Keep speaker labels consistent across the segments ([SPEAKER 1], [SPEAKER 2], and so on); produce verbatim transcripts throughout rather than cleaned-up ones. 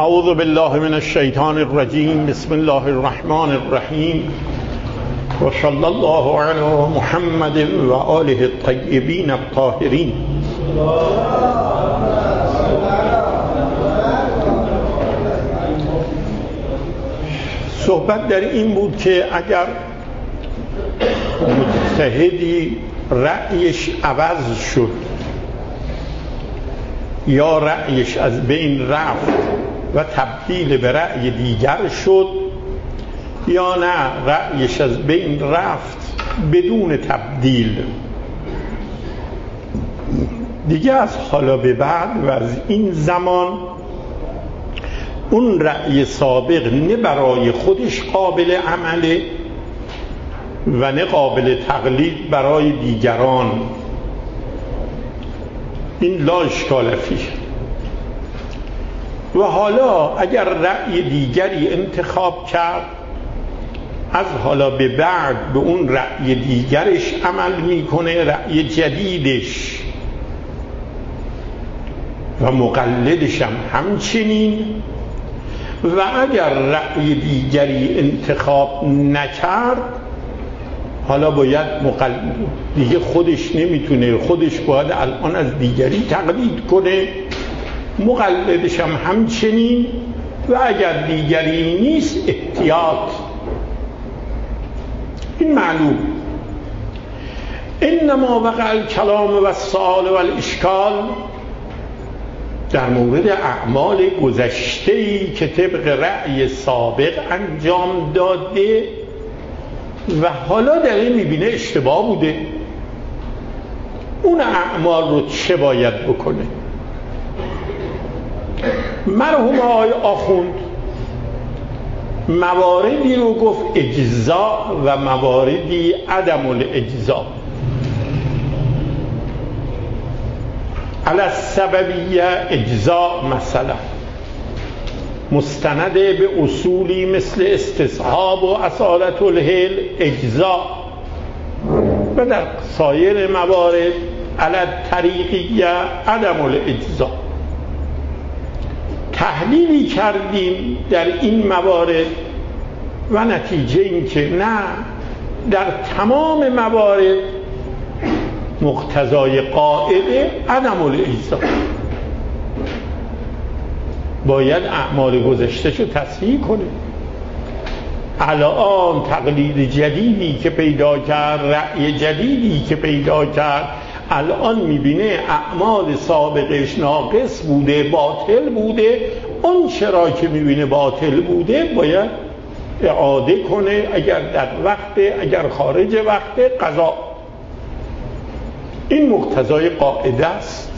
[SPEAKER 1] اعوذ بالله من الشیطان الرجیم. بسم الله الرحمن الرحیم و صلی الله علی محمد و آله الطیبین الطاهرین. صحبت در این بود که اگر مجتهدی رأیش عوض شد یا رأیش از بین رفت و تبدیل به رأی دیگر شد، یا نه رأیش از بین رفت بدون تبدیل، دیگه از حالا به بعد و از این زمان اون رأی سابق نه برای خودش قابل عمله و نه قابل تقلید برای دیگران. این لا اشکال فیه. و حالا اگر رأی دیگری انتخاب کرد، از حالا به بعد به اون رأی دیگرش عمل میکنه، رأی جدیدش، و مقلدش هم همچنین. و اگر رأی دیگری انتخاب نکرد، حالا باید مقلد دیگه خودش نمیتونه، خودش باید الان از دیگری تقلید کنه، مقلدش هم همچنین. و اگر دیگری نیست احتیاط. این معلوم. انما وقع الکلام و السؤال و الاشکال در مورد اعمال گذشته‌ای که طبق رأی سابق انجام داده و حالا در این میبینه اشتباه بوده، اون اعمال رو چه باید بکنه؟ مرحوم آقای آخوند مواردی رو گفت اجزا و مواردی عدم الاجزا. علی السببیه اجزا مثلا مستنده به اصولی مثل استصحاب و اصالت الحل اجزا، و در سایر موارد علی الطریقیه عدم الاجزا. تحلیلی کردیم در این موارد و نتیجه این که نه، در تمام موارد مقتضای قاعده عدم الاجزا، باید اعمال گذشته‌شو تصحیح کنه. الان تقلید جدیدی که پیدا کرد، رأی جدیدی که پیدا کرد، الان میبینه اعمال سابقش ناقص بوده، باطل بوده. اون چرا که میبینه باطل بوده باید اعاده کنه، اگر در وقت، اگر خارج وقت، قضا. این مقتضای قاعده است.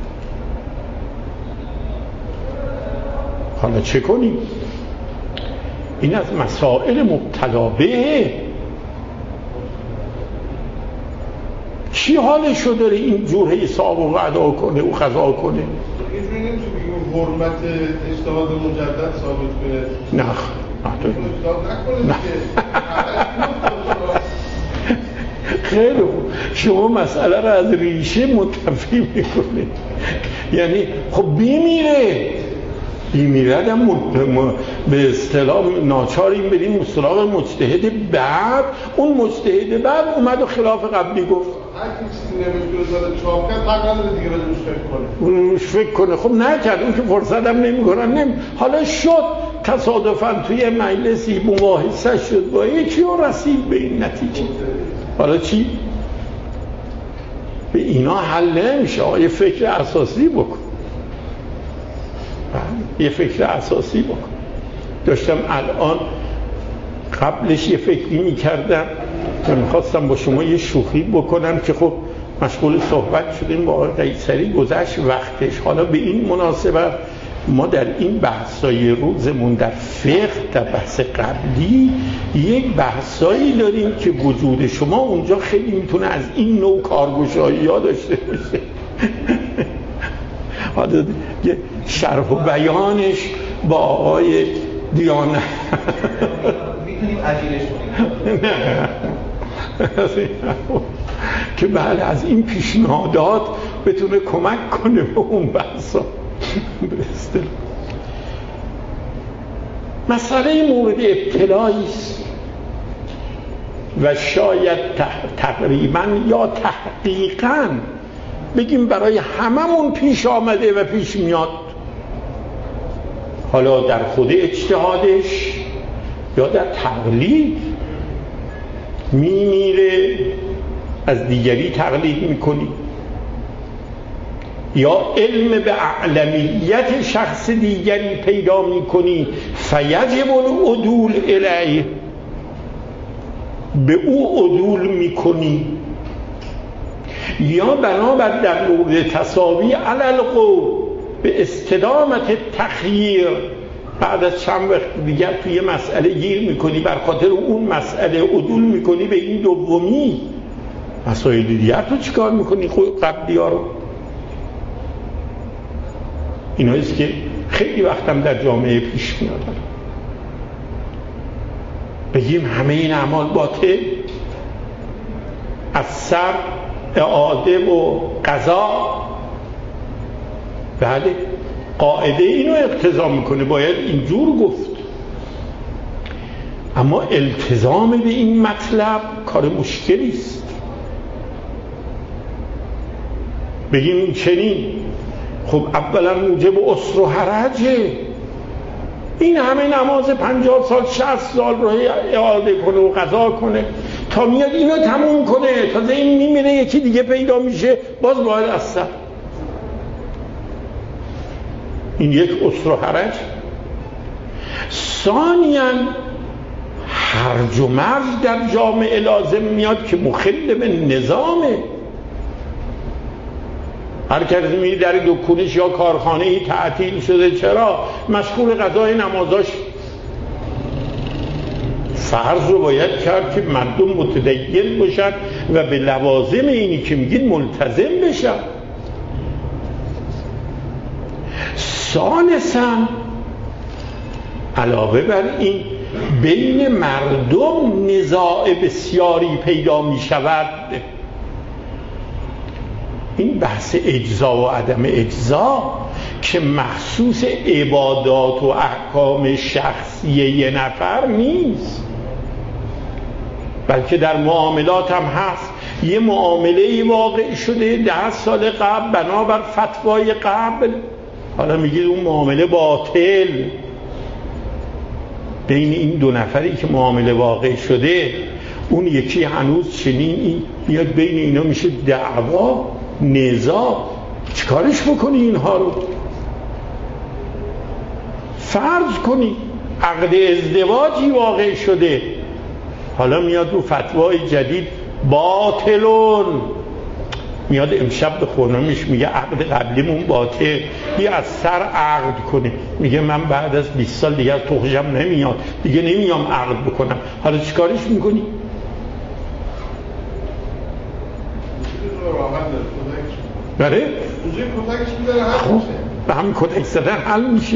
[SPEAKER 1] حالا چه کنیم؟ این از مسائل مبتلا به چی حالشو داره این جور حساب و ادا کنه و قضا کنه؟
[SPEAKER 2] اینجوری نمیشه بگیم حرمت اجتهاد مجدد ثابت کنه.
[SPEAKER 1] نه
[SPEAKER 2] نه
[SPEAKER 1] خیلی خوب، شما مسئله رو از ریشه متفی میکنه. یعنی خب بیمیره بیمیرد هم م... به اصطلاح ناچاریم بریم سراغ مجتهد بعد. اون مجتهد بعد اومد و خلاف قبلی گفت.
[SPEAKER 2] هر کسی نمیشه داره چاپ کرد، حق نداره دیگه روش فکر کنه.
[SPEAKER 1] روش فکر کنه. خب نکرد، اون که فرصت هم نمیکنن. نمی... حالا شد تصادفاً توی مجلسی مباحثه شد با یکی و رسید به این نتیجه. حالا چی؟ به اینا حل نمیشه. یه فکر اساسی بکن. یه فکر اساسی بکن. داشتم الان قبلش یه فکری میکردم و میخواستم با شما یه شوخی بکنم که خب مشغول صحبت شدیم با آقای قیصری، گذشت وقتش. حالا به این مناسبت ما در این بحثای روزمون در فقه، در بحث قبلی، یک بحثایی داریم که وجود شما اونجا خیلی میتونه از این نوع کارگشایی ها داشته باشه. حالا یه شرح و بیانش با آقای دیانه
[SPEAKER 3] میتونیم عجیلش کنیم
[SPEAKER 1] که بله از این پیشنهادات بتونه کمک کنه به اون بحثا. مسئله مورد ابتلایی است و شاید تقریبا یا تحقیقاً بگیم برای هممون پیش آمده و پیش میاد، حالا در خود اجتهادش یا در تقلید. میمیره از دیگری تقلید میکنی، یا علم به اعلمیت شخص دیگری پیدا میکنی فیجب العدول الیه، به او عدول میکنی، یا بنابر در مورد تساوی علی القول به استدامت تخییر بعد از چند وقت دیگر توی مسئله گیر میکنی، بر خاطر اون مسئله عدول میکنی به این دومی. مسائل دیگر تو چیکار میکنی خود قبلی ها رو؟ ایناییست که خیلی وقتم در جامعه پیش میاد، بگیم همه این اعمال باطل، از سر اعاده و قضا. بله، قاعده اینو اقتضا میکنه، باید اینجور گفت، اما التزام به این مطلب کار مشکلی است. بگیم چنین، خب اولا موجب عسر و حرجه، این همه نماز پنجاه سال شصت سال رو اعاده کنه و قضا کنه تا میاد اینو تموم کنه، تازه این میمیره یکی دیگه پیدا میشه، باز باید از سر. این یک عسر و حرج. ثانیاً هرج و مرج در جامعه لازم میاد که مخل به نظامه. هر کسی میگه در دکونش یا کارخانه ای تعطیل شده، چرا؟ مشغول قضای نمازاش. فرض رو باید کرد که مردم متدین باشن و به لوازم اینی که میگید ملتزم بشن. ثالثاً علاوه بر این بین مردم نزاع بسیاری پیدا می شود. این بحث اجزا و عدم اجزا که مخصوص عبادات و احکام شخصی یه نفر نیست، بلکه در معاملات هم هست. یه معامله واقع شده ده سال قبل بنابر فتوای قبل، حالا میگید اون معامله باطل. بین این دو نفری که معامله واقع شده، اون یکی هنوز چنین میاد، بین اینا میشه دعوا، نزاع. چیکارش بکنی اینها رو؟ فرض کنی عقد ازدواجی واقع شده، حالا میاد رو فتوای جدید باطلون، میاد امشب به خانمش میگه عقد قبلیمون باطل، بیا از سر عقد کنه. میگه من بعد از بیست سال دیگه از تو خوشم نمیاد، دیگه نمیام عقد بکنم. حالا چیکارش میکنی؟ بله؟ خب به همین کتک زدن حل میشه.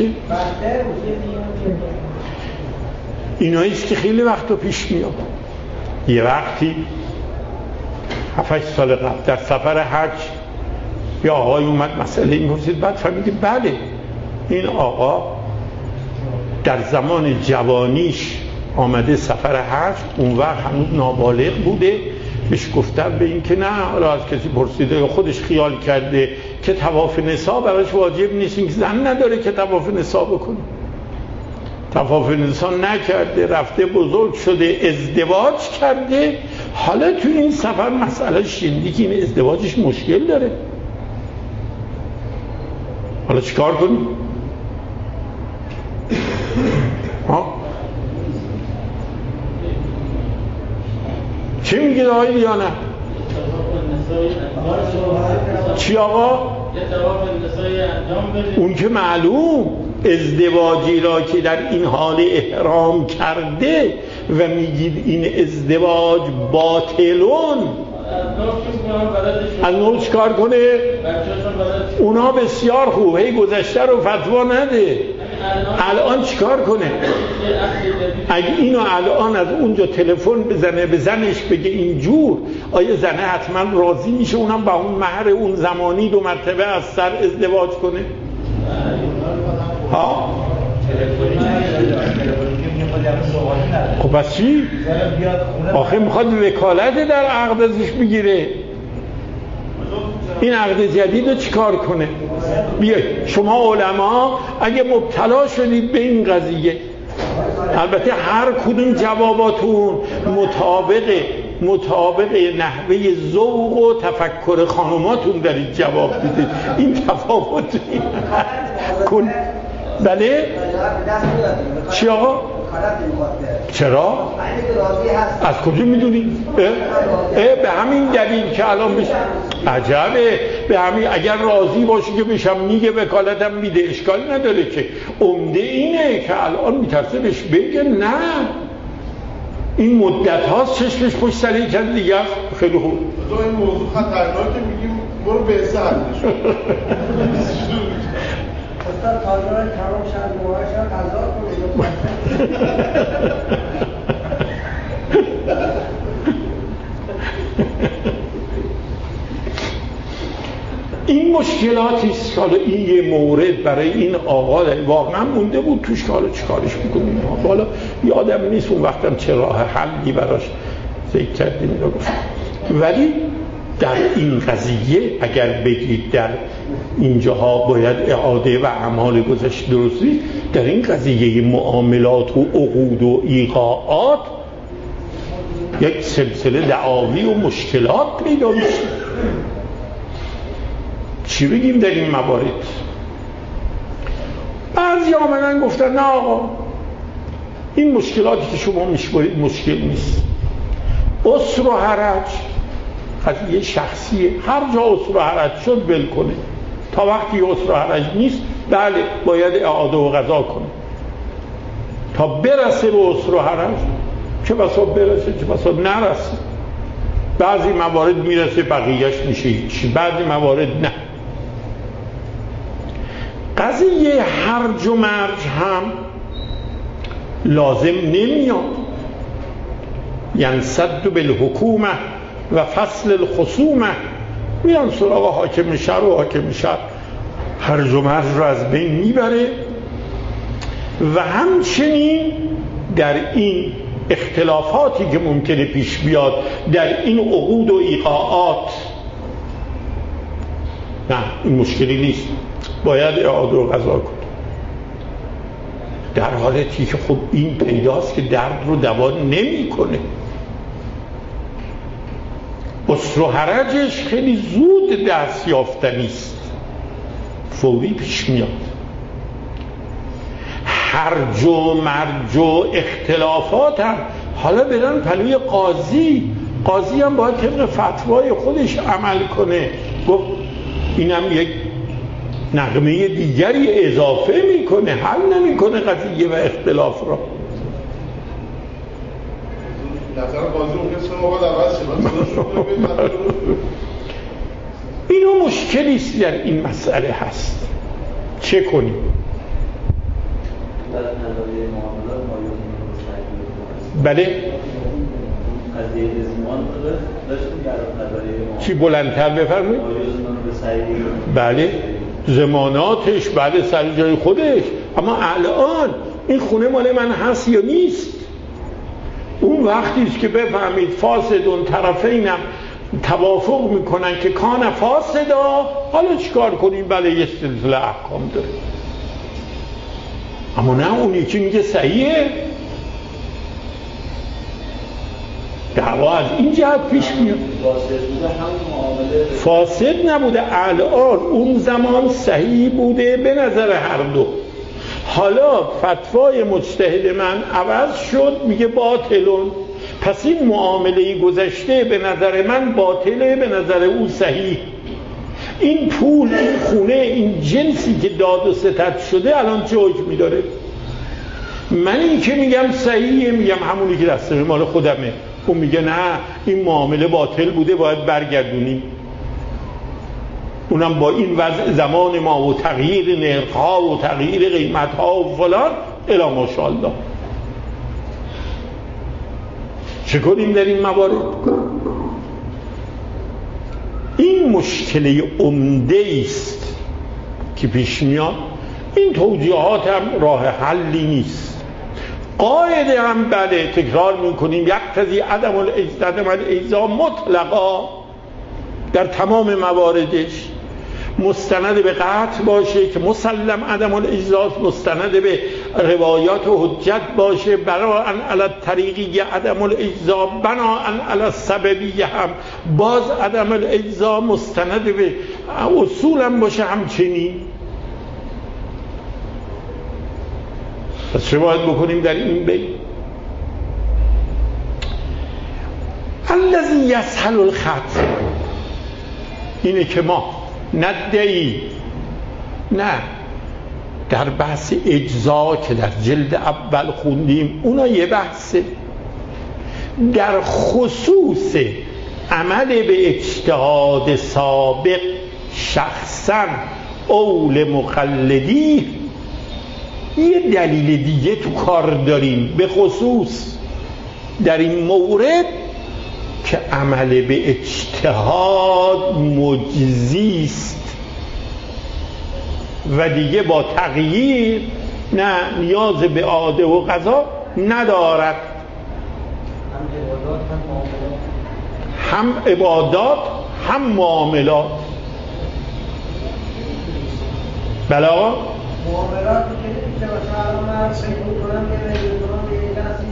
[SPEAKER 1] ایناییست که خیلی وقتا پیش میاد. یه وقتی هفت سال قبل در سفر حج یه آقای اومد مسئله این پرسید، بعد فهمیدیم بله این آقا در زمان جوانیش آمده سفر حج، اون وقت هنوز نابالغ بوده. بهش گفتن به این که نه، حالا از کسی پرسیده یا خودش خیال کرده که طواف نسا براش واجب نیست، این زن نداره که طواف نسا بکنه. طواف نسا نکرده، رفته بزرگ شده، ازدواج کرده، حالا تو این سفر مسئله شنیدی که این ازدواجش مشکل داره. حالا چیکار کنی؟ ها؟ چی میگه آقای دیانه؟ چی آقا؟ اون که معلوم ازدواجی را که در این حال احرام کرده و میگید این ازدواج باطلون، از نوع چکار کنه؟ اونا بسیار خوب، هی گذشته رو فتوا نده. الان چیکار کنه؟ اگه اینو الان از اونجا تلفن بزنه به زنش بگه اینجور، آیا زنه حتما راضی میشه اونم با اون مهر اون زمانی دو مرتبه از سر ازدواج کنه؟ ها؟ خب پس چی؟ آخه میخواد وکالت در عقد ازش بگیره. این عقد جدید رو چیکار کنه؟ بیاید شما علما اگه مبتلا شدید به این قضیه، البته هر کدوم جواباتون مطابق مطابق نحوه ذوق و تفکر خانماتون دارید جواب میدید. این تفاوت کن. بله چی آقا؟ چرا؟ از کجا میدونید؟ به همین دلیل که الان بشه عجبه، به همین اگر راضی باشی که بشم میگه وکالتم میده اشکالی نداره که. عمده اینه که الان میترسه بهش بگه نه این مدت هاست چشمش پشت سر یک از دیگه است. خیلی خوب
[SPEAKER 2] تو این موضوع خطرناکه میگیم برو به سر نشون
[SPEAKER 4] استاد تاجران تمام شد موهاش را قضا کنید.
[SPEAKER 1] این مشکلاتی است که حالا این یه مورد برای این آقا واقعا مونده بود توش که حالا چیکارش میکنیم. حالا یادم نیست اون وقتم چه راه حلی براش ذکر کردیم رو گفتم. ولی در این قضیه اگر بگید در اینجاها باید اعاده و اعمال گذشته درستی، در این قضیه معاملات و عقود و ایقاعات یک سلسله دعاوی و مشکلات پیدا میشه. چی بگیم در این موارد؟ بعضی آمدن گفتن نه آقا این مشکلاتی که شما میشمارید مشکل نیست، عسر و حرج قضیه شخصیه، هر جا عسر و حرج شد ول کنه، تا وقتی عسر و حرج نیست بله باید اعاده و قضا کنه تا برسه به عسر و حرج. چه بسا برسه چه بسا نرسه. بعضی موارد میرسه بقیهش میشه هیچی، بعضی موارد نه. قضیه هرج و مرج هم لازم نمیاد. ینصد بالحکومه و فصل الخصومه، میان سراغ حاکم شهر و حاکم شهر هرج و مرج رو از بین میبره. و همچنین در این اختلافاتی که ممکنه پیش بیاد در این عقود و ایقاعات نه این مشکلی نیست، باید اعاده و قضا کنه، در حالتی که خب این پیداست که درد رو دوا نمی کنه. عسر و حرجش خیلی زود دست یافتنی است، فوری پیش میاد. هرج و مرج و اختلافات هم حالا بدن پلوی قاضی، قاضی هم باید طبق فتوای خودش عمل کنه. گفت اینم یک نغمه دیگری اضافه میکنه، حل نمیکنه قضیه و اختلاف را. اینو مشکلی است در این مسئله هست. چه کنیم؟ بله چی بلندتر بفرمایید؟ بله ضماناتش بله سر جای خودش، اما الان این خونه مال من هست یا نیست؟ اون وقتی است که بفهمید فاسدون طرفینم توافق میکنن که کان فاسدا، حالا چیکار کنیم؟ بله یه سلسله احکام داره. اما نه اون یکی میگه صحیحه. دعوا از این جهت پیش میاد. فاسد نبوده الان، اون زمان صحیح بوده به نظر هر دو. حالا فتوای مجتهد من عوض شد میگه باطلون، پس این معامله گذشته به نظر من باطله، به نظر او صحیح. این پول، این خونه، این جنسی که داد و ستد شده الان چه حکمی داره؟ من این که میگم صحیحه، میگم همونی که دست مال خودمه، اون میگه نه این معامله باطل بوده باید برگردونیم. اونم با این وضع زمان ما و تغییر نرخ‌ها و تغییر قیمت‌ها و فلان الا ماشاءالله. چه کنیم در این موارد؟ این مشکل عمده است که پیش میاد. این توجیهات هم راه حلی نیست. قاعده هم بله تکرار میکنیم یقتضی عدم عدم الاجزا مطلقا در تمام مواردش، مستند به قطع باشه که مسلم عدم الاجزا، مستند به روایات و حجت باشه بناءً علی طریقی عدم الاجزا، بناءً علی السببیه هم باز عدم الاجزا، مستند به اصولم باشه همچنین. پس چه باید بکنیم در این بین؟ الذی یسهل الخط، اینه که ما ندعی نه در بحث اجزا که در جلد اول خوندیم اونا یه بحثه، در خصوص عمل به اجتهاد سابق شخصا اول مقلدی یه دلیل دیگه تو کار داریم، به خصوص در این مورد که عمل به اجتهاد مجزیست و دیگه با تغییر نه نیاز به عاده و قضا ندارد. هم عبادات هم معاملات. بله آقا
[SPEAKER 4] معاملات که مثلا من فکر می‌کنم که نمی‌دونم یه کسی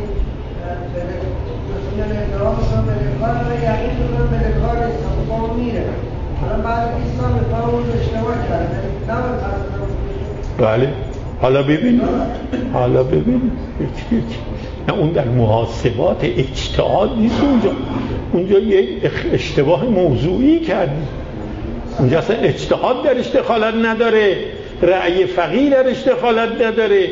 [SPEAKER 4] مثلا احترام مثلا به کار و یقین می‌کنم به کار استفاده میره، حالا بعد بیست سال به اون اشتباه کرده نه.
[SPEAKER 1] بله حالا ببین حالا ببین نه اون در محاسبات اجتهاد نیست، اونجا اونجا یه اشتباه موضوعی کردی، اونجا اصلا اجتهاد در دخالت نداره، رأی فقیه در دخالت نداره.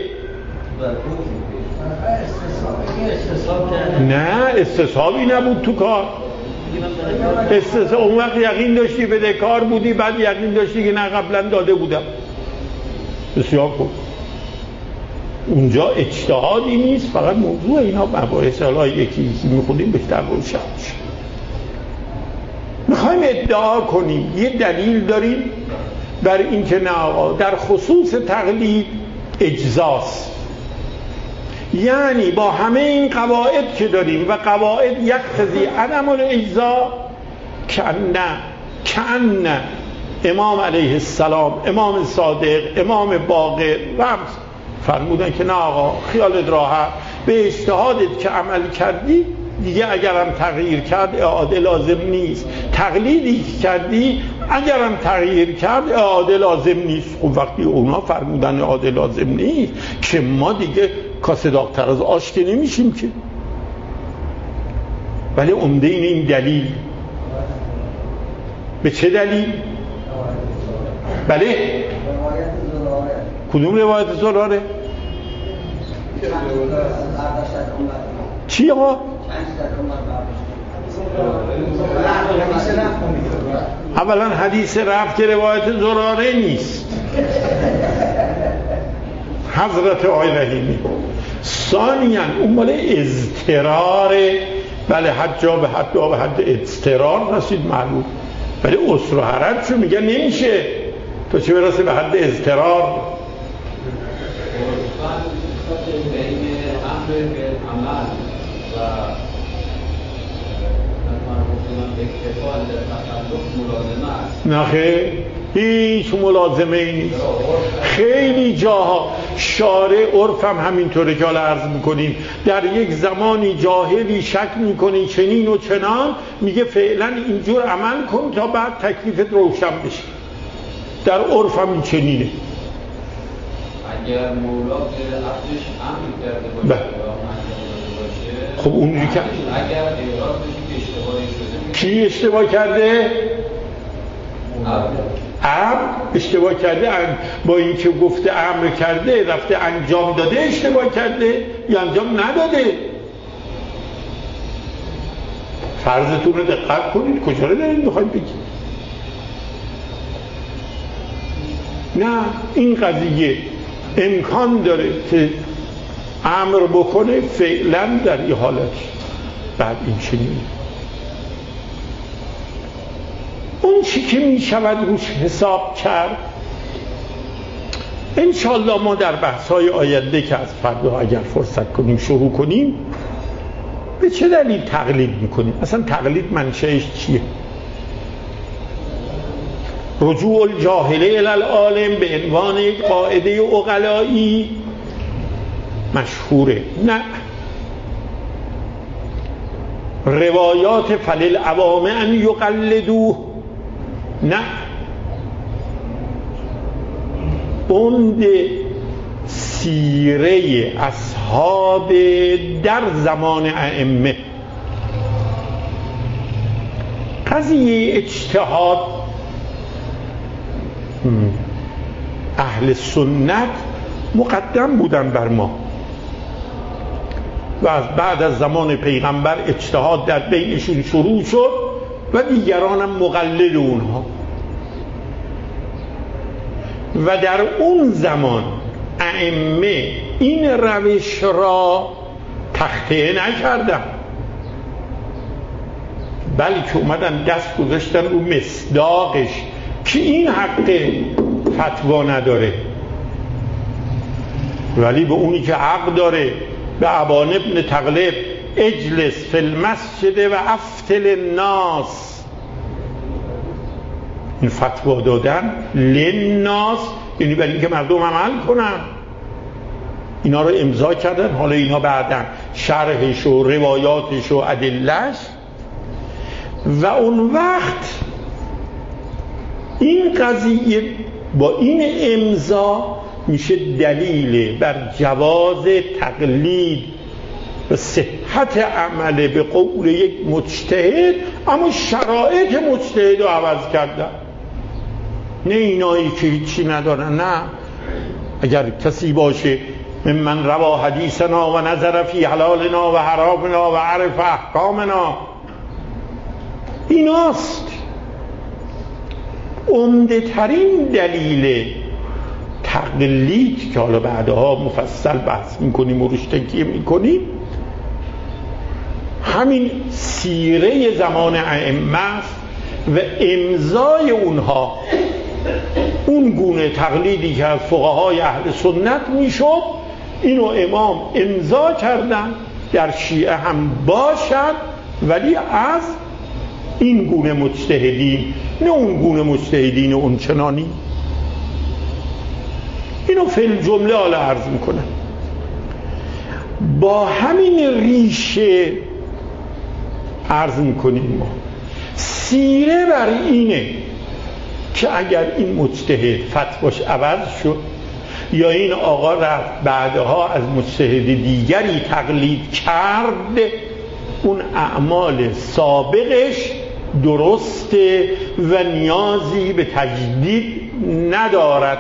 [SPEAKER 1] نه استصحابی نبود تو کار، استصحاب اون وقت یقین داشتی بده کار بودی، بعد یقین داشتی که نه قبلا داده بودم. بسیار خوب، اونجا اجتهادی نیست، فقط موضوع اینا مباحث حالا یکی یکی میخونیم بهتر روشن میشه. میخوایم ادعا کنیم یه دلیل داریم بر این که نه آقا در خصوص تقلید اجزاست، یعنی با همه این قواعد که داریم و قواعد یقتضی عدم الاجزا که نه کأن امام علیه السلام، امام صادق، امام باقر رمز فرمودن که نه آقا خیالت راحت، به اجتهادت که عمل کردی دیگه اگرم تغییر کرد اعاده لازم نیست، تقلیدی کردی اگرم تغییر کرد اعاده لازم نیست. خب وقتی اونا فرمودن اعاده لازم نیست که ما دیگه کاسه داغ‌تر از آش که نمیشیم که. ولی عمده این این دلیل به چه دلیل؟ بله کدوم روایت زراره؟ چی آقا؟ اولا حدیث رفت که روایت زراره نیست، حضرت آقای رحیمی. ثانیاً اون مال اضطرار، بله حد جا به حد به حد اضطرار رسید معلوم، ولی عسر و حرج شو میگه نمیشه تو چه برسه به حد اضطرار. نه خیر هیچ ملازمه ای نیست. خیلی جاها شارع عرف هم همینطوره که حالا عرض میکنیم، در یک زمانی جاهلی شک میکنی چنین و چنان، میگه فعلا اینجور عمل کن تا بعد تکلیفت روشن بشه. در عرف هم این چنینه.
[SPEAKER 5] اگر مولا به عبدش امر کرده باشه
[SPEAKER 1] خب اونجوری که
[SPEAKER 5] اگر اعراض بشه که اشتباهی شده،
[SPEAKER 1] کی اشتباه کرده؟ عبد اشتباه کرده، با اینکه گفته امر کرده رفته انجام داده اشتباه کرده یا انجام نداده. فرضتون رو دقت کنید، کجا رو دارید میخواید بگید؟ نه این قضیه امکان داره که امر بکنه فعلا در این حالت، بعد این چنین اون چی که می شود روش حساب کرد انشالله ما در بحث‌های آینده که از فردا اگر فرصت کنیم شروع کنیم به چه دلیل تقلید میکنیم؟ اصلا تقلید منشأش چیه؟ رجوع الجاهله الی العالم به عنوان یک قاعده عقلایی مشهوره. نه، روایات فللعوام ان یقلدوه، نه، اند سیره اصحاب در زمان ائمه. قضیه اجتهاد اهل سنت مقدم بودن بر ما و از بعد از زمان پیغمبر اجتهاد در بینشون شروع شد و دیگران هم مقلد اونها. و در اون زمان ائمه این روش را تخطئه نکردن، بلکه اومدن دست گذاشتن رو مصداقش که این حق فتوا نداره، ولی به اونی که حق داره، به ابان ابن تغلب اجلس فی المسجد و افتل الناس، این فتوا دادن للناس، یعنی برای اینکه مردم عمل کنن. اینا رو امضا کردن، حالا اینا بعدن شرحش و روایاتش و ادلهش، و اون وقت این قضیه با این امضا میشه دلیل بر جواز تقلید و صحت عمل به قول یک مجتهد، اما شرایط مجتهد رو عوض کردن. نه اینایی که هیچی ندارن، نه، اگر کسی باشه من روا حدیثنا و نظر فی حلالنا و حرامنا و عرف احکامنا، ایناست عمده ترین دلیل تقلید که حالا بعدها مفصل بحث میکنیم و روش تکیه میکنیم. همین سیره زمان ائمه است و امضای اونها اون گونه تقلیدی که از فقهای اهل سنت میشد، اینو امام امضا کردن در شیعه هم باشد، ولی از این گونه مجتهدین، نه اون گونه مجتهدین اون چنانی. اینو فی الجمله حالا عرض میکنم. با همین ریشه عرض میکنیم ما سیره بر اینه که اگر این مجتهد فتواش عوض شد یا این آقا رفت بعدها از مجتهد دیگری تقلید کرد، اون اعمال سابقش درسته و نیازی به تجدید ندارد.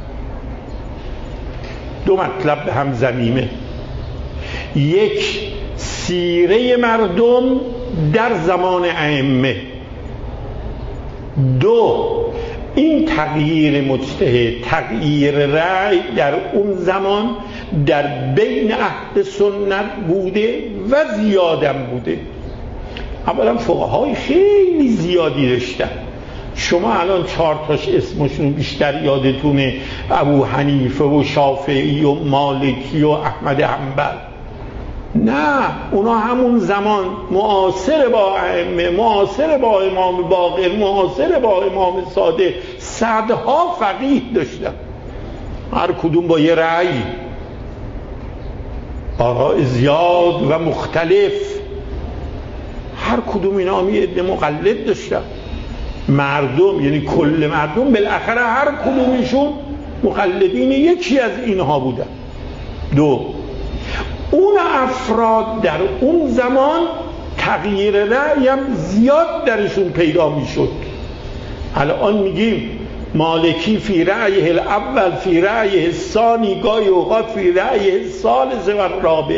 [SPEAKER 1] دو مطلب به هم ضمیمه: یک، سیره مردم در زمان ائمه; دو، این تغییر مجتهد، تغییر رأی در اون زمان در بین اهل سنت بوده و زیادم بوده. اولا فقهای خیلی زیادی داشتن. شما الان چهار تاش اسمشون بیشتر یادتونه: ابو حنیفه و شافعی و مالکی و احمد حنبل. نه، اونا همون زمان معاصر با ائمه، معاصر با امام باقر، معاصر با امام صادق، صدها فقیه داشتن، هر کدوم با یه رأی، آراء زیاد و مختلف. هر کدوم اینا هم یه عده مقلد داشتن. مردم، یعنی کل مردم، بالاخره هر کدومشون مقلدین یکی از اینها بودن. دو، اون افراد در اون زمان تغییر رأی هم زیاد درشون پیدا میشد. الان میگیم مالکی فی رأیه الاول، فی رأیه الثانی، گاهی اوقات فی رأیه الثالث و الرابع.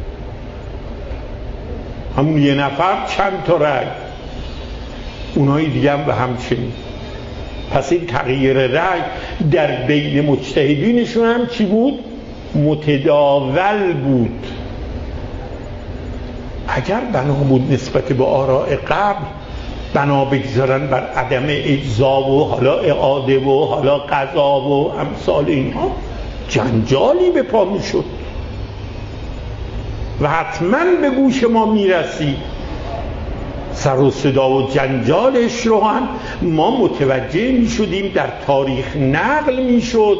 [SPEAKER 1] همون یه نفر چند تا رأی، اونایی دیگه هم به همچنین. پس این تغییر رأی در بین مجتهدینشون هم چی بود؟ متداول بود. اگر بنا بود نسبت به آراء قبل بنا بگذارن بر عدم اجزا و حالا اعاده و حالا قضا و امثال اینها، جنجالی به پا میشد و حتما به گوش ما میرسید. سر و صدا و جنجالش رو هم ما متوجه میشدیم، در تاریخ نقل میشد،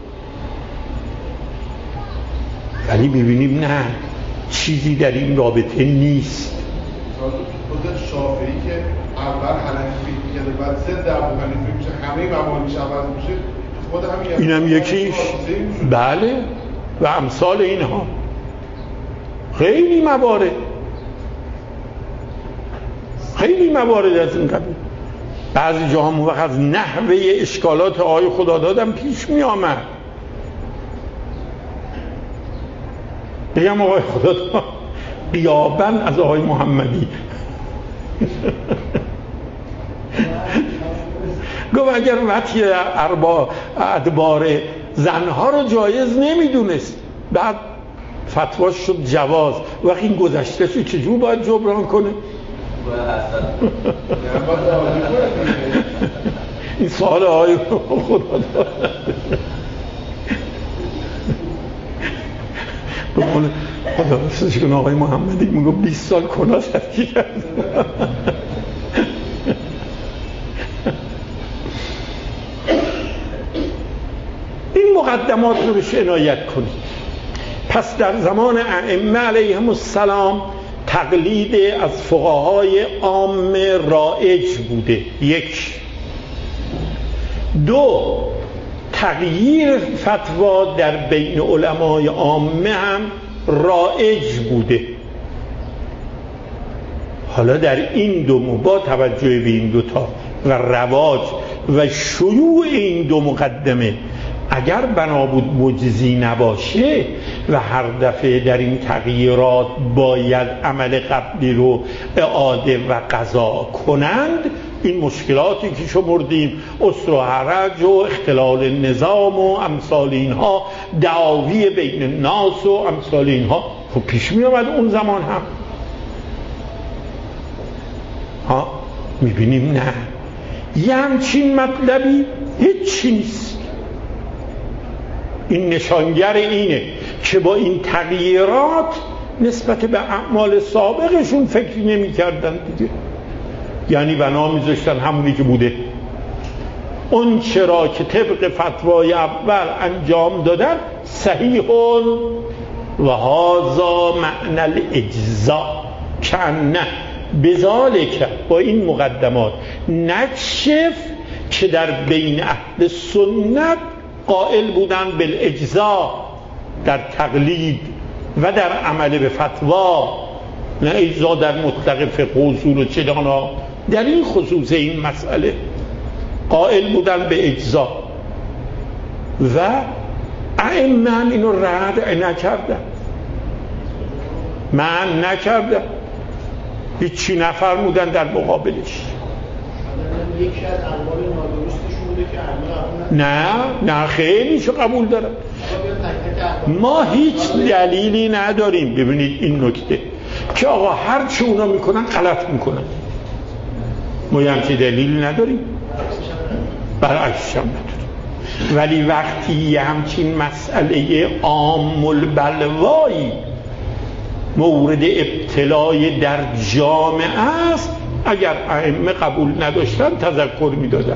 [SPEAKER 1] ولی ببینیم نه، چیزی در این رابطه نیست.
[SPEAKER 2] خود شافعی که اول حنفی میگه بعد ضد ابو حنیفه میشه، همه مبانیش عوض میشه، خود همین
[SPEAKER 1] اینم یکیش. بله و امثال اینها خیلی موارد خیلی موارد از این قبیل. بعضی جاها موقع از نحوه اشکالات آقای خدادادم پیش می آمد. بگم آقای خداداد غیاباً از آقای محمدی گفت اگر وطی اربا ادبار زنها رو جایز نمیدونست، بعد فتواش شد جواز، وقتی این گذشته شد چجور باید جبران کنه؟ این سوال آقای خدا بقول خدا راستش کنه آقای محمدی میگو بیست سال کلا سفتی کرد. این مقدمات رو بهش عنایت کنید. پس در زمان ائمه علیهم السلام تقلید از فقهای عام رایج بوده، یک. دو، تغییر فتوا در بین علمای عامه هم رایج بوده. حالا در این دو با توجه به این دوتا و رواج و شیوع این دو مقدمه، اگر بنا بود مجزی نباشه و هر دفعه در این تغییرات باید عمل قبلی رو اعاده و قضا کنند، این مشکلاتی که شمردیم، اسر و حرج و اختلال نظام و امثال اینها، دعاوی بین الناس و امثال اینها خب پیش می آمد اون زمان هم. ها میبینیم نه، یه همچین مطلبی هیچی نیست. این نشانگر اینه که با این تغییرات نسبت به اعمال سابقشون فکر نمی کردن دیگه، یعنی بنا میذاشتن همونی که بوده، اون چرا که طبق فتوای اول انجام دادن صحیح و هذا معنی الاجزاء کنه بذالک. با این مقدمات نکشف که در بین اهل سنت قائل بودن بالاجزاء در تقلید و در عمل به فتوا، نه اجزاء در مطلق فقه و اصول و چدانا، در این خصوص این مسئله قائل بودن به اجزاء و ائمه اینو رد نکردن، من نکردم، هیچی نفرمودن در مقابلش.
[SPEAKER 6] یکی از اقوال نادرستشون بوده که ائمه قبول
[SPEAKER 1] نه نه خیلیشو قبول دارن. ما هیچ دلیلی نداریم. ببینید این نکته که آقا هر چه اونا میکنن غلط میکنن، ما همچین دلیلی نداریم، برعکسش هم نداریم. ولی وقتی همچین مسئله عام البلوایی مورد ابتلای در جامعه است، اگر ائمه قبول نداشتن تذکر میدادن.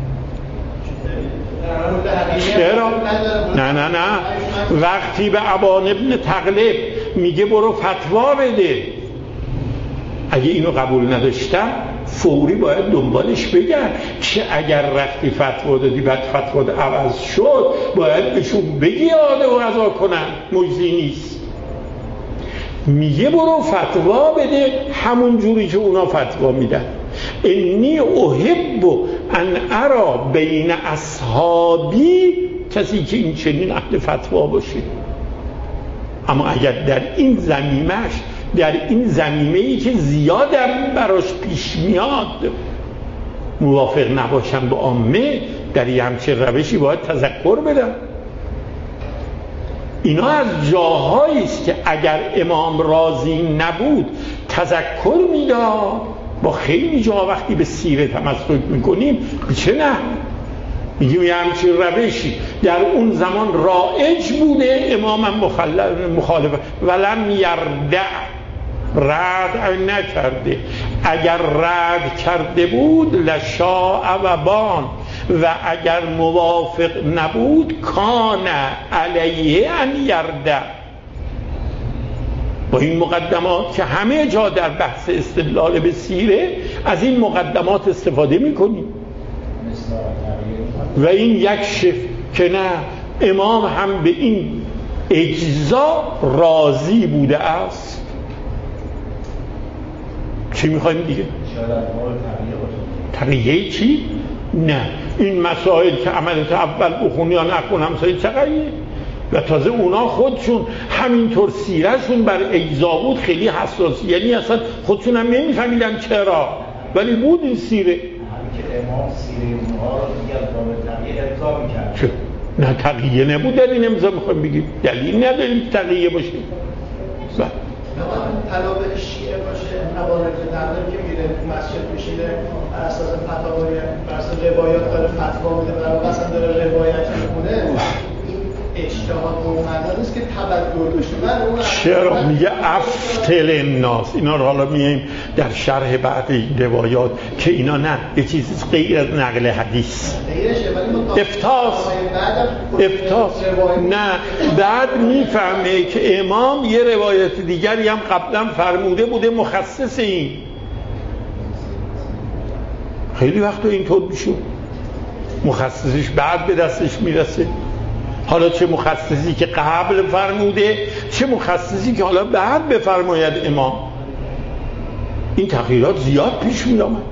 [SPEAKER 1] چرا؟ نه نه نه وقتی به ابان ابن تغلب میگه برو فتوا بده، اگه اینو قبول نداشتن فوری باید دنبالش بگن که اگر رفتی فتوا دادی بعد فتوا عوض شد باید بهشون بگی آده و قضا کنن، مجزی نیست. میگه برو فتوا بده همون جوری که اونا فتوا میدن. انی احب ان ارا بین اصحابی، کسی که این چنین اهل فتوا باشه. اما اگر در این زمینش، در این زمینه‌ای که زیادم براش پیش میاد موافق نباشن با عامه، در یه همچین روشی باید تذکر بدن. اینا از جاهایی است که اگر امام راضی نبود تذکر میداد با خیلی جا وقتی به سیره تمسک میکنیم چه نه میگیم یه همچین روشی در اون زمان رایج بوده، امام هم مخالف ولم یردع رد نکرده. اگر رد کرده بود لشاء و بان و اگر موافق نبود کان علیه ان یردع. با این مقدمات که همه جا در بحث استدلال به سیره از این مقدمات استفاده میکنیم و این یک شف که نه امام هم به این اجزا راضی بوده است. چی میخوایم دیگه؟ تقییه چی؟ نه این مسائل که عملت اول بخونی یا نخون همسایه تقییه و تازه اونا خودشون همینطور سیرهشون بر اجزا بود خیلی حساسی، یعنی اصلا خودشون هم نمیفهمیدن چرا ولی بود این سیره.
[SPEAKER 3] که امام سیره اونها رو دیگه با تقییه ارضا میکرد.
[SPEAKER 1] نه تقییه نبود در این امضا میخوایم بگیم، دلیل نداریم که تقییه باشه.
[SPEAKER 6] طلاب شیعه باشه نوارد دردم که میره مسجد میشینه بر اساس فتاوای بر اساس روایات داره فتوا میده و مثلا داره روایت میکنه، این اجتهاد مقدس است که تبدل بشه. من اون
[SPEAKER 1] چرا میگه افتل الناس، اینا رو حالا میایم در شرح بعد این روایات که اینا نه یه چیزی غیر از نقل حدیث افتاس افتاس نه بعد میفهمه که امام یه روایت دیگری هم قبلا فرموده بوده مخصص این. خیلی وقتا اینطور میشه مخصصش بعد به دستش میرسه، حالا چه مخصصی که قبل فرموده چه مخصصی که حالا بعد بفرماید امام. این تغییرات زیاد پیش می آمد.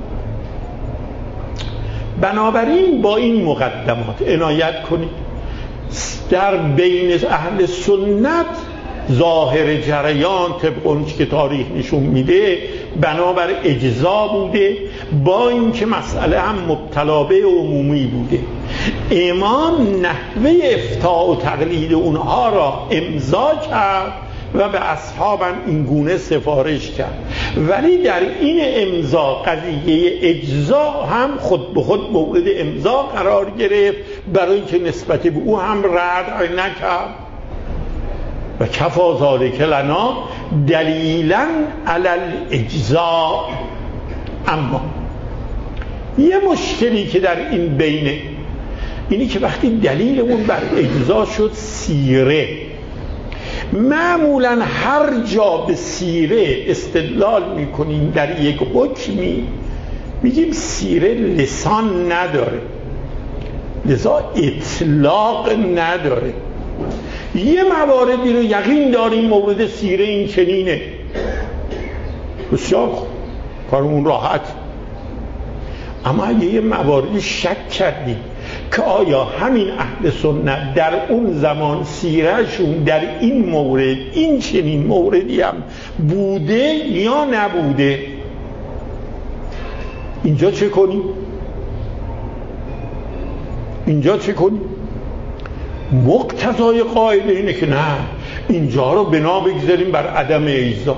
[SPEAKER 1] بنابراین با این مقدمات عنایت کنید. در بین اهل سنت ظاهر جریان طبق اونچه که تاریخ نشون میده بنابر اجزا بوده، با اینکه مسئله هم مبتلا به عمومی بوده. امام نحوه افتاء و تقلید اونها را امضا کرد و به اصحابم این گونه سفارش کرد، ولی در این امضا قضیه اجزا هم خود به خود مورد امضا قرار گرفت برای اینکه نسبت به او هم رد نکرد و کفا ذالک لنا دلیلا علی الاجزا. اما یه مشکلی که در این بینه اینی که وقتی دلیلمون بر اجزا شد سیره، معمولا هر جا به سیره استدلال میکنیم در یک حکمی میگیم سیره لسان نداره لذا اطلاق نداره. یه مواردی رو یقین داریم مورد سیره این چنینه، بسیار کارمون راحت. اما اگه یه مواردی شک کردیم که آیا همین اهل سنت در اون زمان سیرهشون در این مورد این چنین موردی هم بوده یا نبوده، اینجا چه کنیم؟ اینجا چه کنیم؟ مقتضای قاعده اینه که نه اینجا رو بنا بگذاریم بر عدم اجزا.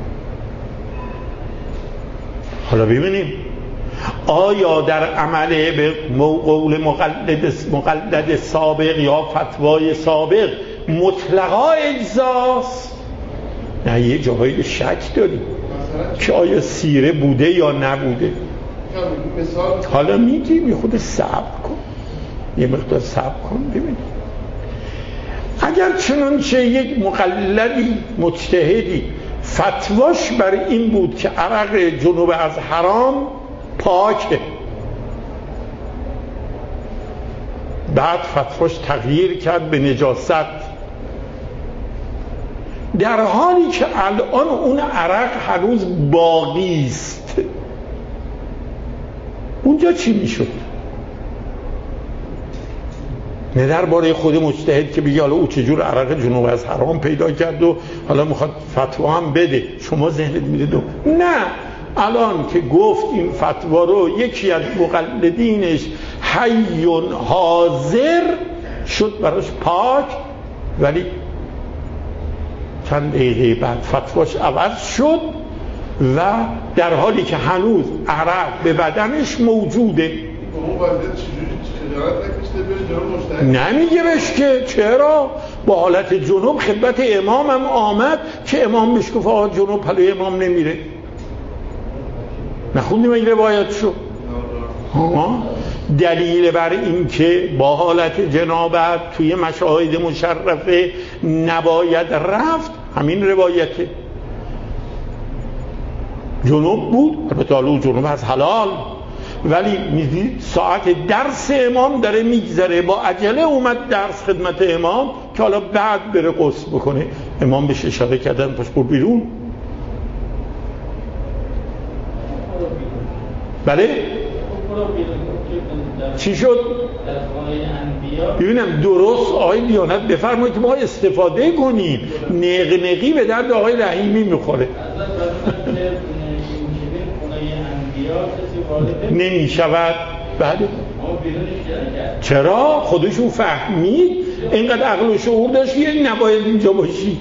[SPEAKER 1] حالا ببینیم آیا در عمل به قول مقلد مقلد سابق یا فتوای سابق مطلقا اجزاست؟ نه یه جاهایی شک داریم که آیا سیره بوده یا نبوده. حالا میگیم یه خود صبر کن، یه مقدار صبر کن ببینیم. اگر چنانچه یک مقلدی مجتهدی فتواش بر این بود که عرق جنوب از حرام پاکه، بعد فتواش تغییر کرد به نجاست، در حالی که الان اون عرق هنوز باقی است، اونجا چی میشد؟ نه درباره خود مجتهد که بگی حالا او چجور عرق جنوب از حرام پیدا کرد و حالا میخواد فتوا هم بده شما ذهنت میده دو. نه الان که گفت این فتوا رو یکی از مقلدینش حی حاضر شد براش پاک، ولی چند دقیقه بعد فتواش عوض شد و در حالی که هنوز عرق به بدنش موجوده.
[SPEAKER 2] اون وضعیت چجوری خجالت نکشته بهش جنوب مشترک؟
[SPEAKER 1] نمیگه بهش که چرا با حالت جنوب خدمت امام هم آمد که امام بهش گفت آقا جنوب پلوی امام نمیره. نخوندیم این روایت شو؟ ها دلیل بر این که با حالت جنابت توی مشاهد مشرفه نباید رفت همین روایته. جنوب بود، البته حالا جنوب از حلال، ولی میدید ساعت درس امام داره میگذره، با عجله اومد درس خدمت امام که حالا بعد بره غسل بکنه. امام بهش اشاره کردن پس برو بیرون. بله چی شد؟ ببینم درست آقای دیانت بفرمایید که ما استفاده کنیم. نقنقی به درد آقای رحیمی میخوره. نمی شود. بله چرا؟ خودشون فهمید اینقدر عقل و شعور داشت یه نباید اینجا باشی.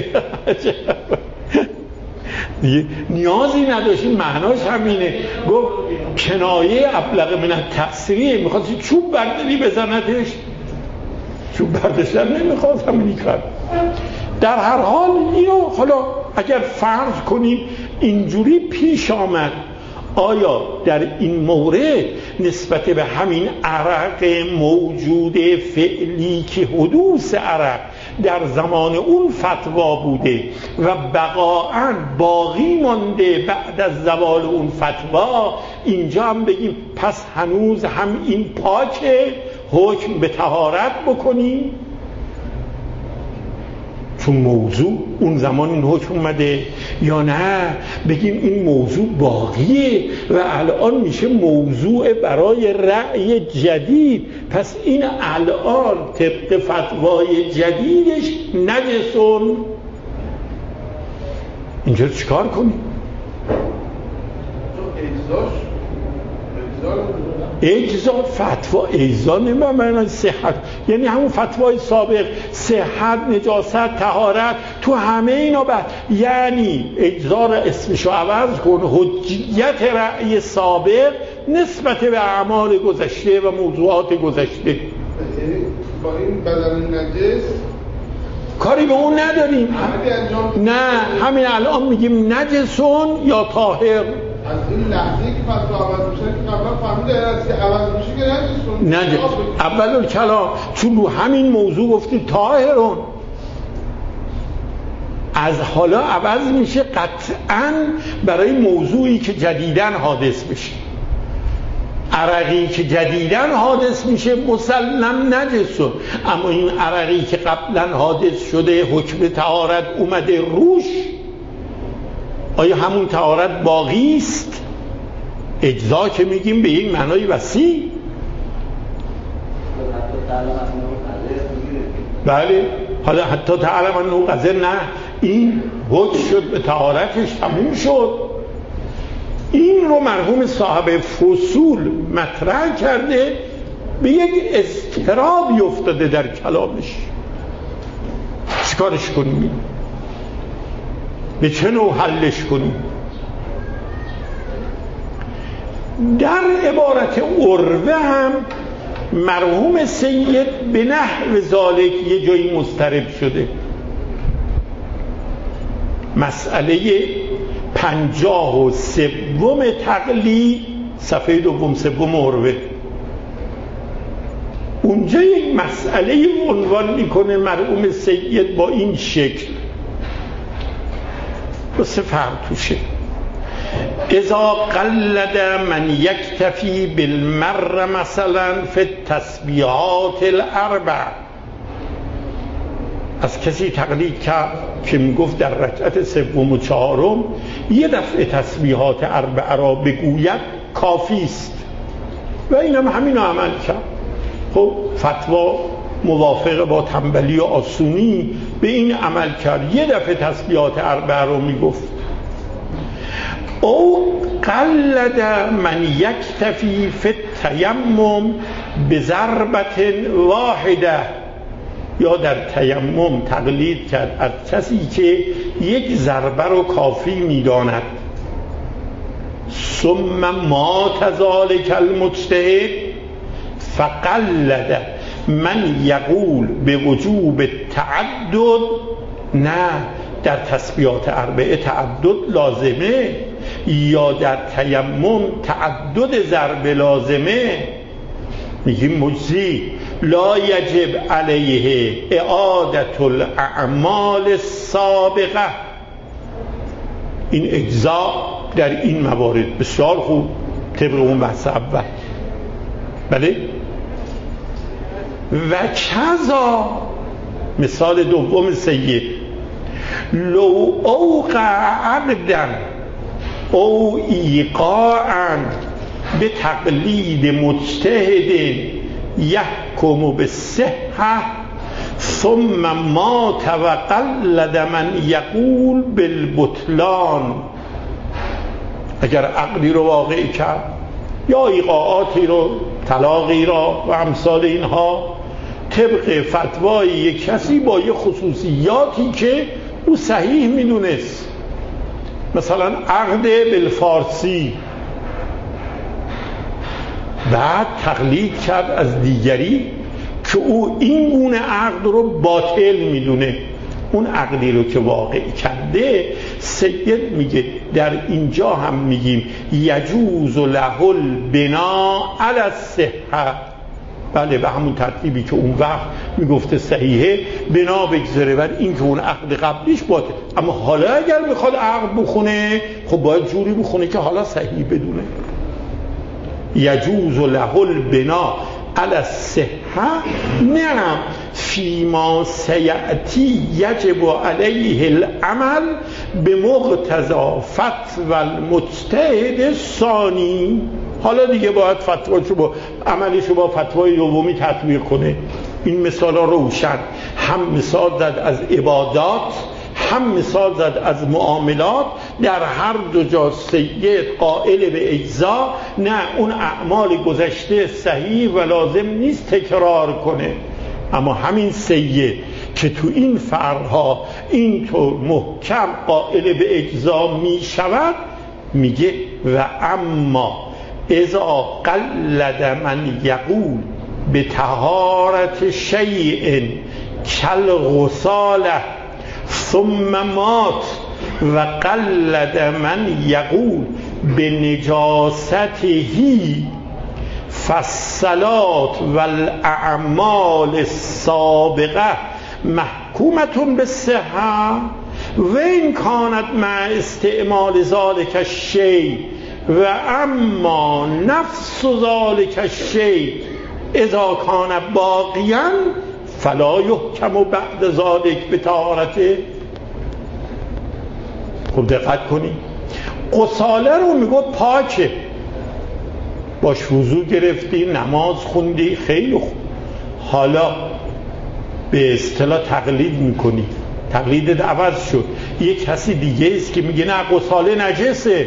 [SPEAKER 1] نیازی نداشتیم، معناش همینه. گفت کنایه ابلغ من التأثیریه، میخواستی چوب برداری بزنتش، چوب برداشتن نمیخواست، همینی کرد. در هر حال اینو حالا اگر فرض کنیم اینجوری پیش آمد، آیا در این مورد نسبت به همین عرق موجود فعلی که حدوث عرق در زمان اون فتوا بوده و بقاءً باقی مانده بعد از زوال اون فتوا، اینجا هم بگیم پس هنوز هم این پاکه، حکم به طهارت بکنیم؟ چون موضوع اون زمان این حکم اومده، یا نه بگیم این موضوع باقیه و الان میشه موضوع برای رأی جدید، پس این الان طبق فتوای جدیدش نجسون. اینجا چیکار کنیم؟ اجزا فتوا اجزا نمیم معنی صحت، یعنی همون فتوای سابق، صحت، نجاست، طهارت، تو همه اینا بعد، یعنی اجزا را اسمشو عوض کن، حجیت رأی سابق نسبت به اعمال گذشته و موضوعات گذشته.
[SPEAKER 2] با این بدن نجس
[SPEAKER 1] کاری به اون نداریم. نه همین الان میگیم نجسون یا طاهر.
[SPEAKER 2] از این لحظه که فتوا عوض میشه که قبلا فهمیده از که عوض میشه که نجسون.
[SPEAKER 1] نجس اول الکلام، چون رو همین موضوع گفتی طاهرون، از حالا عوض میشه قطعاً برای موضوعی که جدیداً حادث بشه. عرقی که جدیداً حادث میشه مسلم نجسون، اما این عرقی که قبلاً حادث شده حکم طهارت اومده روش، آیا همون طهارت باقی است؟ اجزا که میگیم به این معنای وسیع. بله حالا حتی تعلم انه قذر، نه این حکم شد به طهارتش، تموم شد. این رو مرحوم صاحب فصول مطرح کرده، به یک اضطرابی افتاده در کلامش. چیکارش کنیم؟ به چه نوع حلش کنیم؟ در عبارت عروه هم مرحوم سید به نحو ذالک یه جایی مضطرب شده. مسئله پنجاه و سوم تقلید صفحه دوم سوم عروه، اونجا یک مسئله عنوان میکنه مرحوم سید با این شکل، بسه فرق توشه. اذا قلد من یکتفی بالمر مثلا فی التسبیحات الاربع، از کسی تقلید کرد که میگفت در رکعت سوم و چهارم یه دفعه تسبیحات اربع را بگوید کافی است و اینم همین رو عمل کرد. خب فتوا موافقه با تنبلی و آسونی به این عمل کرد، یه دفعه تسبیحات اربع رو میگفت. او قلد من یکتفی فی التیمم بضربت واحده، یا در تیمم تقلید کرد از کسی که یک ضربه رو کافی میداند. ثم ما ذلک المجتهد فقلد من یقول به وجوب تعدد. نه، در تسبیحات اربعه تعدد لازمه، یا در تیمم تعدد ضرب لازمه. میگیم مجزی لا یجب علیه اعادت الاعمال السابقه. این اجزا در این موارد بسیار خوب طبق اون بحث اول. بله. و کذا مثال دوم سید لو اوقع عقدا او ایقاعا به تقلید مجتهد یحکم بالصحة ثم مات وقلد من یقول بالبطلان. اگر عقدی رو واقع کرد یا ایقاعاتی رو، طلاقی را و امثال اینها، طبق فتوای یک کسی با یه خصوصیاتی که او صحیح میدونست، مثلا عقد بالفارسی، بعد تقلید کرد از دیگری که او این گونه عقد رو باطل میدونه، اون عقدی رو که واقع کرده سید میگه در اینجا هم میگیم یجوز له البنا علی الصحة. بله، به همون ترتیبی که اون وقت میگفته صحیحه بنا بگذاره بر این که اون عقد قبلیش باطل. اما حالا اگر میخواد عقد بخونه خب باید جوری بخونه که حالا صحیح بدونه. یجوز له البنا علی الصحة نعم فیما سیأتی یجب علیه العمل به مقتضی فتوی المجتهد الثانی. حالا دیگه باید فتواشو با عملشو با فتوای دومی تطبیق کنه. این مثال ها روشن، هم مثال زد از عبادات، هم مثال زد از معاملات. در هر دو جا سید قائل به اجزا، نه اون اعمال گذشته صحیح و لازم نیست تکرار کنه. اما همین سید که تو این فرها اینطور محکم قائل به اجزا می شود، میگه و اما اذا قلد من یقول به طهارت شیء کالغساله ثم مات و قلد من یقول به نجاسته فالصلاة والاعمال السابقه محکومة بالصحة و این کانت مع استعمال ذلك الشیء و اما نفس ذلك الشیء اذا کان باقیا فلا یحکم بعد ذلك به طهارته. خب دقت کنی، غساله رو میگو پاکه، باش وضو گرفتی، نماز خوندی، خیلی خوب. حالا به اصطلاح تقلید میکنی، تقلیدت عوض شد، یک کسی دیگه است که میگه نه غساله نجسه،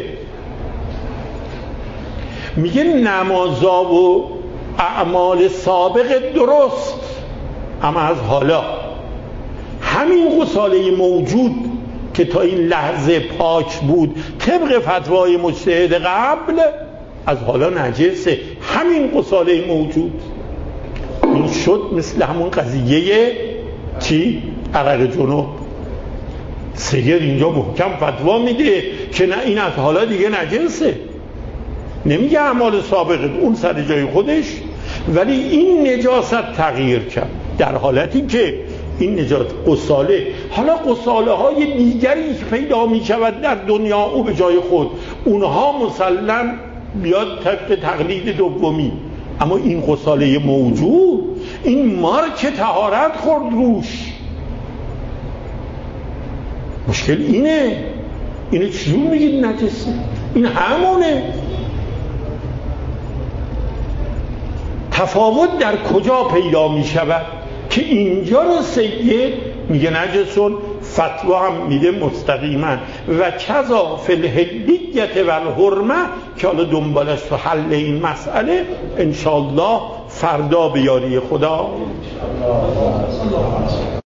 [SPEAKER 1] میگه نمازا و اعمال سابق درست، اما از حالا همین غساله موجود که تا این لحظه پاک بود طبق فتوای مجتهد قبل، از حالا نجسه. همین غساله موجود این شد مثل همون قضیه چی؟ عرق جنوب. سید اینجا محکم فتوا میده که نه این از حالا دیگه نجسه، نمیگه اعمال سابقه، اون سر جای خودش، ولی این نجاست تغییر کرد در حالتی که این نجات غساله. حالا غساله های دیگری که پیدا می شود در دنیا او به جای خود، اونها مسلم بیاد طبق تقلید دومی، اما این غساله موجود، این مارک طهارت خورد روش. مشکل اینه، اینه چجور میگید نجسه؟ این همونه. تفاوت در کجا پیدا می شود که اینجا رو سید میگه نجسون، فتوا هم میده مستقیما و کذا فی الحلیت و الحرمه، که حالا دنبالش تو حل این مسئله انشاءالله فردا به یاری خدا.